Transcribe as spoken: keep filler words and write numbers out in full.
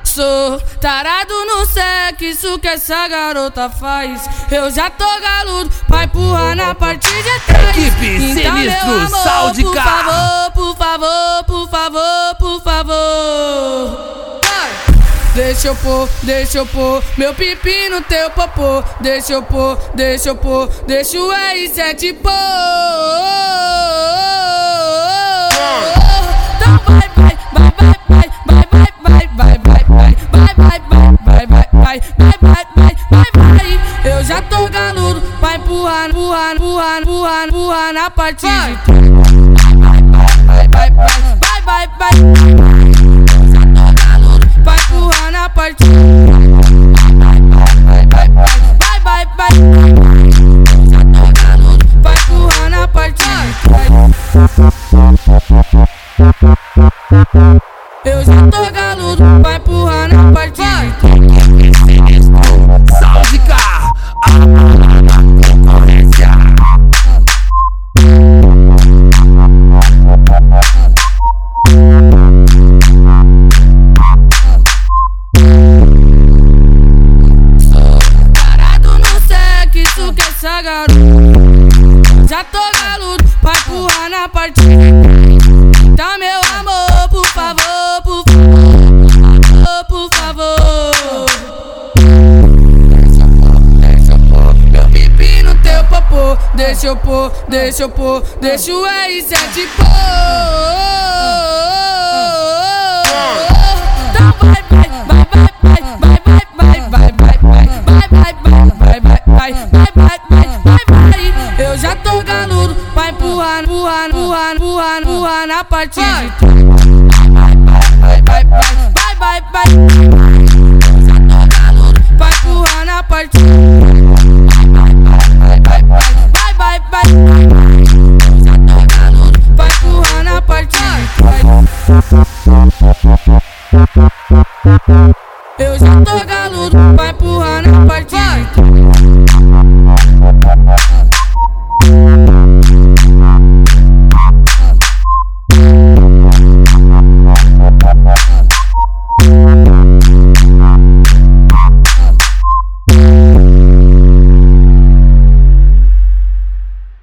Sou tarado no sexo que essa garota faz. Eu já tô galudo pra empurrar na parte de trás. Equipe Então, Sinistro, meu amor, sal de por carro. favor, por favor, por favor, por favor. Vai. Deixa eu pôr, deixa eu pôr meu pipi no teu popô. Deixa eu pôr, deixa eu pôr, deixa o R sete pôr. Então vai, vai, vai, vai, vai, vai, vai, vai, vai, vai, vai, vai, vai, vai, vai, vai, vai, vai, vai, vai. Eu já tô galudo pra empurrar, empurrar, empurrar, empurrar, empurrar na parte de trás. Vai, vai, vai, vai, vai, vai, vai. Já tô galudo pra empurrar na parte. Vai, vai, vai, vai, vai, vai. Já tô galudo pra empurrar na parte de trás. Eu já tô galudo pra empurrar na parte de trás. Sal de carro. Concorrência. Parado no sexo que essa garota. Já tô galudo pra empurrar na parte. Então, meu amor, por favor, por favor, por favor. Deixa eu pôr meu pipi no teu popô. Deixa eu pôr, deixa eu pôr, deixa o R sete pôr. Então vai, vai, vai, vai, vai, vai, vai, vai, vai, vai, vai, vai, vai, vai, vai, vai, vai, vai, vai, vai. Eu já tô galudo pra empurrar, empurrar, empurrar, empurrar, empurrar na parte de trás.